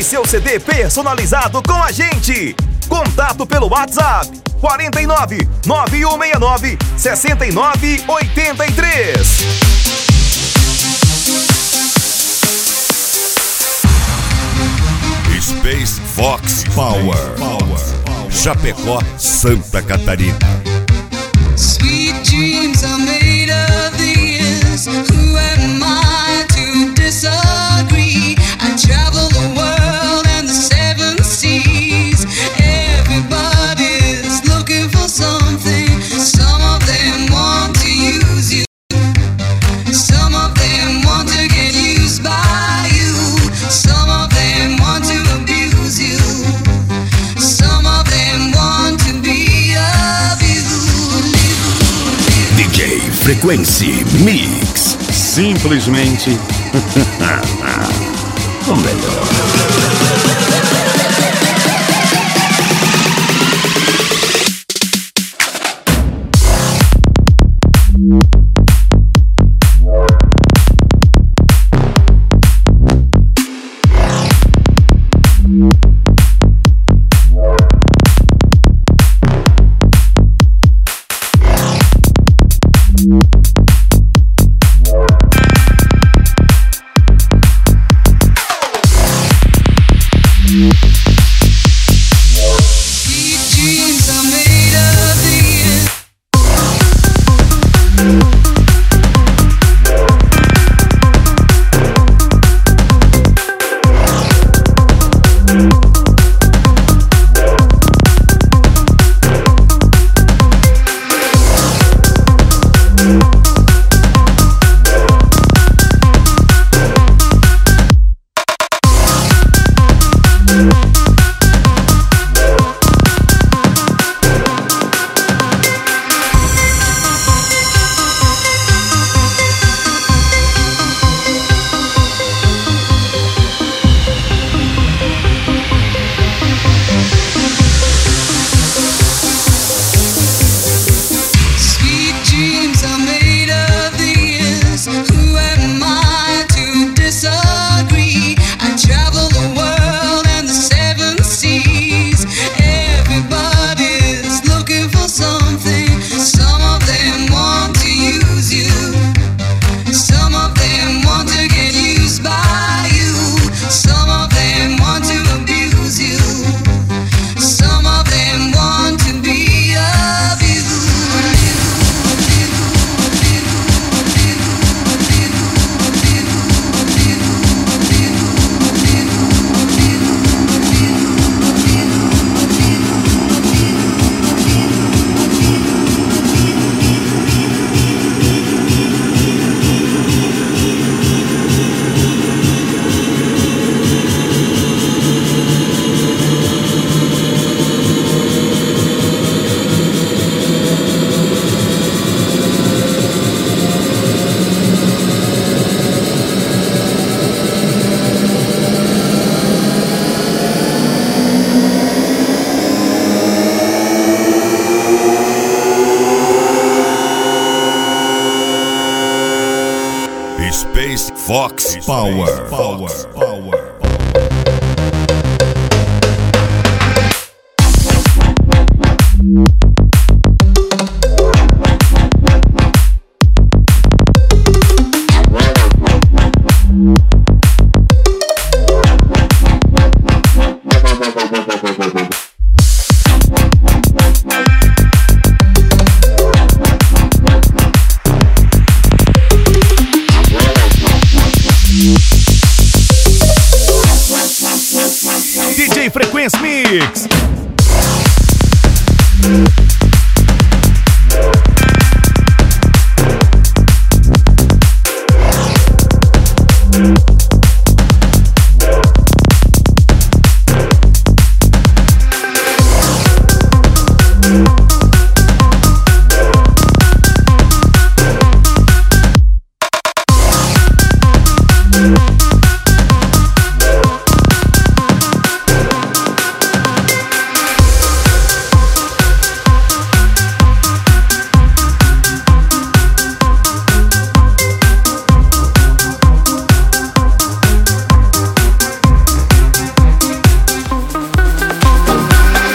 Compre seu CD personalizado com a gente. Contato pelo WhatsApp 49 9169 6983. Space Fox Power. Chapecó, Santa Catarina. Sweet dreams are made of these. Who am I to disagree? I travel the world and the seven seas. Everybody's looking for something. Some of them want to use you. Some of them want to get used by you. Some of them want to abuse you. Some of them want to be abused. DJ Frequency Mix. Simplesmente o melhor. Space Fox Power. DJ Frequency Mix.